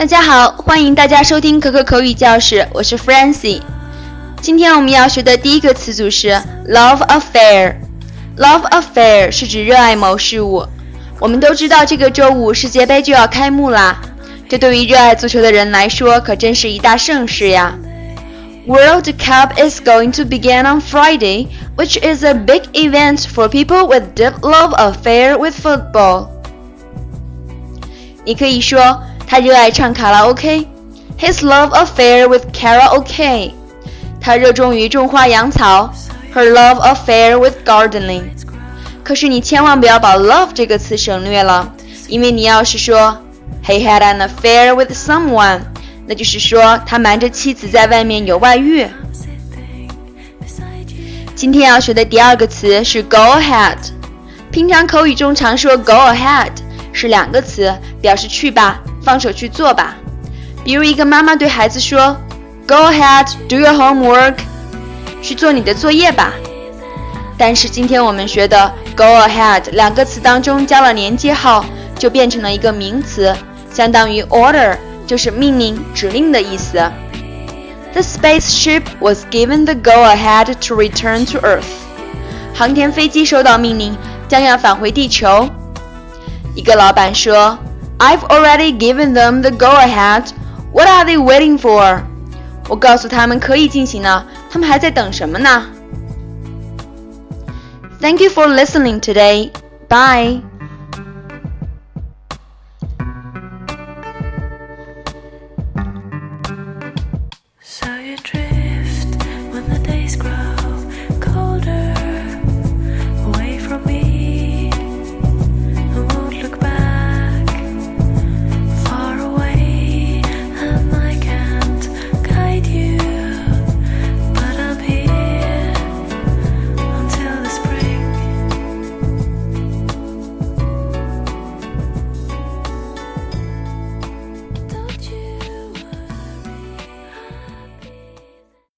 大家好，欢迎大家收听可可口语教室，我是 Francie。今天我们要学的第一个词组是 love affair。Love affair 是指热爱某事物。我们都知道这个周五世界杯就要开幕啦，这对于热爱足球的人来说可真是一大盛事呀。World Cup is going to begin on Friday, which is a big event for people with deep love affair with football. 你可以说他热爱唱卡拉 OK. His love affair with karaoke. 他热衷于种花养草 Her love affair with gardening. 可是你千万不要把 love 这个词省略了，因为你要是说 He had an affair with someone, 那就是说他瞒着妻子在外面有外遇。今天要学的第二个词是 go ahead. 平常口语中常说 go ahead 是两个词，表示去吧，放手去做吧。比如一个妈妈对孩子说 Go ahead, do your homework. 去做你的作业吧。但是今天我们学的 go ahead 两个词当中加了连接号，就变成了一个名词，相当于 order， 就是命令指令的意思。The spaceship was given the go ahead to return to Earth. 航天飞机收到命令，将要返回地球。一个老板说 I've already given them the go ahead. What are they waiting for? 我告诉他们可以进行了，他们还在等什么呢？ Thank you for listening today. Bye. So you drift when the days grow